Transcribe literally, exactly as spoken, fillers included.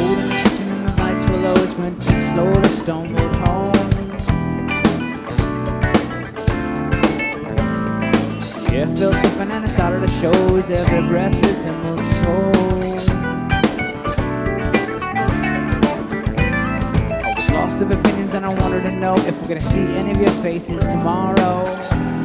food in the kitchen and the lights were low. It went too slow to stumble home. Yeah, it felt different and it started to show as every breath resembled soul. I was lost of opinions and I wanted to know if we're gonna see any of your faces tomorrow.